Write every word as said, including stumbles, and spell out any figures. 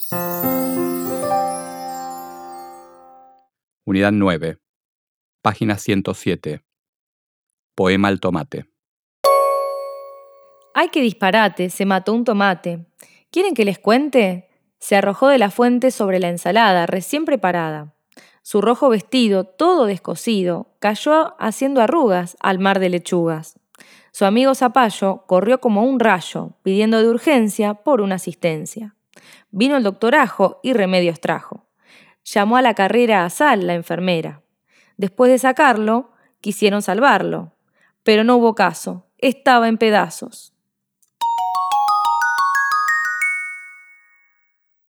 Unidad nueve, página ciento siete. Poema al tomate. ¡Ay, qué disparate! Se mató un tomate. ¿Quieren que les cuente? Se arrojó de la fuente sobre la ensalada, recién preparada. Su rojo vestido, todo descosido, cayó haciendo arrugas al mar de lechugas. Su amigo Zapallo corrió como un rayo, pidiendo de urgencia por una asistencia. Vino el doctor Ajo y remedios trajo. Llamó a la carrera a Sal, la enfermera. Después de sacarlo, quisieron salvarlo. Pero no hubo caso, estaba en pedazos.